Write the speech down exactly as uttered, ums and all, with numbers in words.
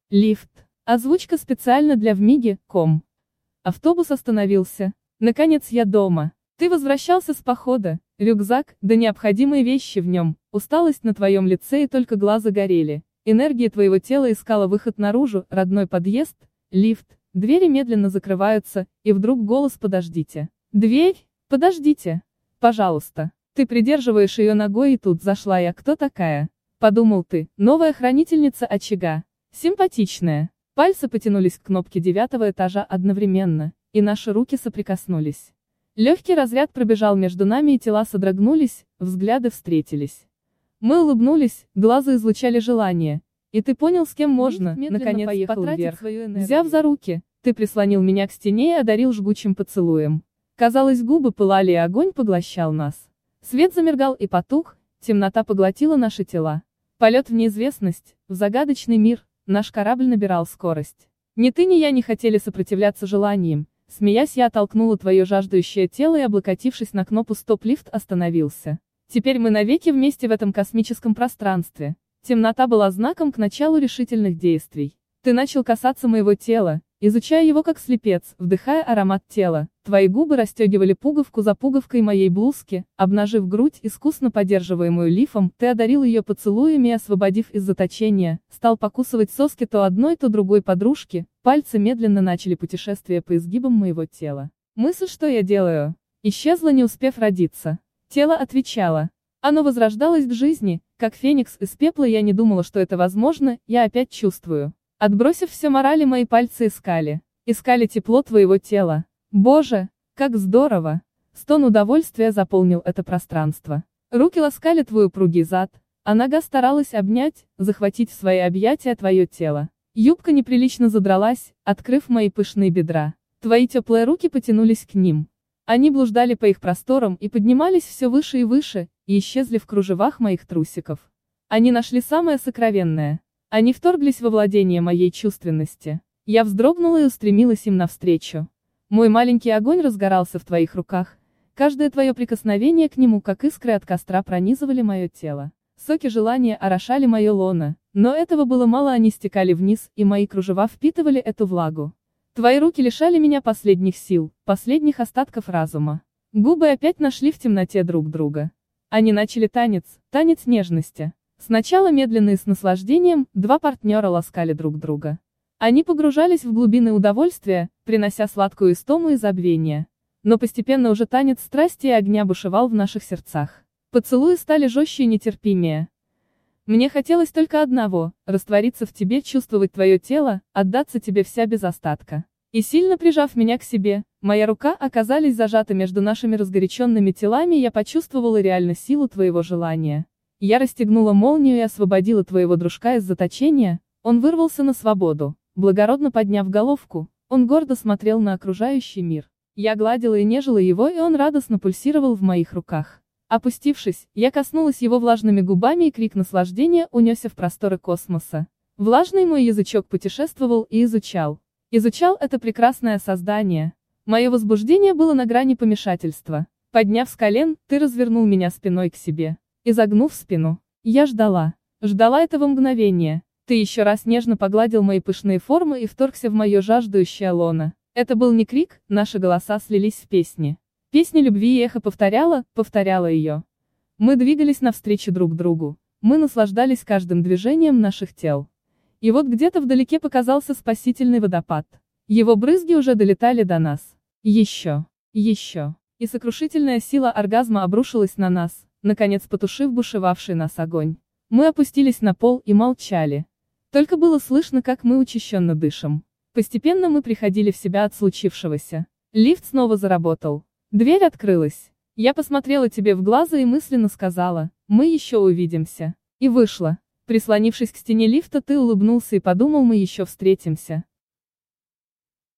Лифт. Озвучка специально для вмиги точка ком. Автобус остановился. Наконец я дома. Ты возвращался с похода, рюкзак, да необходимые вещи в нем, усталость на твоем лице и только глаза горели. Энергия твоего тела искала выход наружу, родной подъезд, лифт, двери медленно закрываются, и вдруг голос «подождите». Дверь? Подождите. Пожалуйста. Ты придерживаешь ее ногой, и тут зашла я. Кто такая? Подумал ты, новая хранительница очага. Симпатичная. Пальцы потянулись к кнопке девятого этажа одновременно, и наши руки соприкоснулись. Легкий разряд пробежал между нами, и тела содрогнулись, взгляды встретились. Мы улыбнулись, глаза излучали желание. И ты понял, с кем можно, наконец, потратить вверх. Свою энергию. Взяв за руки, ты прислонил меня к стене и одарил жгучим поцелуем. Казалось, губы пылали, и огонь поглощал нас. Свет замигал и потух, темнота поглотила наши тела. Полет в неизвестность, в загадочный мир, наш корабль набирал скорость. Ни ты, ни я не хотели сопротивляться желаниям. Смеясь, я оттолкнула твое жаждущее тело и, облокотившись на кнопку «Стоп», лифт остановился. Теперь мы навеки вместе в этом космическом пространстве. Темнота была знаком к началу решительных действий. Ты начал касаться моего тела, изучая его как слепец, вдыхая аромат тела. Твои губы расстегивали пуговку за пуговкой моей блузки, обнажив грудь, искусно поддерживаемую лифом. Ты одарил ее поцелуями и, освободив из заточения, стал покусывать соски то одной, то другой подружки. Пальцы медленно начали путешествие по изгибам моего тела. Мысль, что я делаю, исчезла, не успев родиться. Тело отвечало. Оно возрождалось к жизни, как феникс из пепла. Я не думала, что это возможно, я опять чувствую. Отбросив все морали, мои пальцы искали. Искали тепло твоего тела. Боже, как здорово! Стон удовольствия заполнил это пространство. Руки ласкали твой упругий зад, а нога старалась обнять, захватить в свои объятия твое тело. Юбка неприлично задралась, открыв мои пышные бедра. Твои теплые руки потянулись к ним. Они блуждали по их просторам и поднимались все выше и выше, и исчезли в кружевах моих трусиков. Они нашли самое сокровенное. Они вторглись во владение моей чувственности. Я вздрогнула и устремилась им навстречу. Мой маленький огонь разгорался в твоих руках. Каждое твое прикосновение к нему, как искры от костра, пронизывали мое тело. Соки желания орошали мое лоно, но этого было мало, они стекали вниз, и мои кружева впитывали эту влагу. Твои руки лишали меня последних сил, последних остатков разума. Губы опять нашли в темноте друг друга. Они начали танец, танец нежности. Сначала медленно и с наслаждением, два партнера ласкали друг друга. Они погружались в глубины удовольствия, принося сладкую истому и забвение. Но постепенно уже танец страсти и огня бушевал в наших сердцах. Поцелуи стали жестче и нетерпимее. Мне хотелось только одного — раствориться в тебе, чувствовать твое тело, отдаться тебе вся без остатка. И сильно прижав меня к себе, моя рука оказалась зажата между нашими разгоряченными телами, и я почувствовала реально силу твоего желания. Я расстегнула молнию и освободила твоего дружка из заточения, он вырвался на свободу. Благородно подняв головку, он гордо смотрел на окружающий мир. Я гладила и нежила его, и он радостно пульсировал в моих руках. Опустившись, я коснулась его влажными губами, и крик наслаждения унесся в просторы космоса. Влажный мой язычок путешествовал и изучал. Изучал это прекрасное создание. Мое возбуждение было на грани помешательства. Подняв с колен, ты развернул меня спиной к себе. Изогнув спину, я ждала. Ждала этого мгновения. Ты еще раз нежно погладил мои пышные формы и вторгся в мое жаждущее лоно. Это был не крик, наши голоса слились в песни. Песня любви, и эхо повторяла, повторяла ее. Мы двигались навстречу друг другу. Мы наслаждались каждым движением наших тел. И вот где-то вдалеке показался спасительный водопад. Его брызги уже долетали до нас. Еще. Еще. И сокрушительная сила оргазма обрушилась на нас, наконец потушив бушевавший нас огонь. Мы опустились на пол и молчали. Только было слышно, как мы учащенно дышим. Постепенно мы приходили в себя от случившегося. Лифт снова заработал. Дверь открылась. Я посмотрела тебе в глаза и мысленно сказала: «Мы еще увидимся». И вышла. Прислонившись к стене лифта, ты улыбнулся и подумал: «Мы еще встретимся».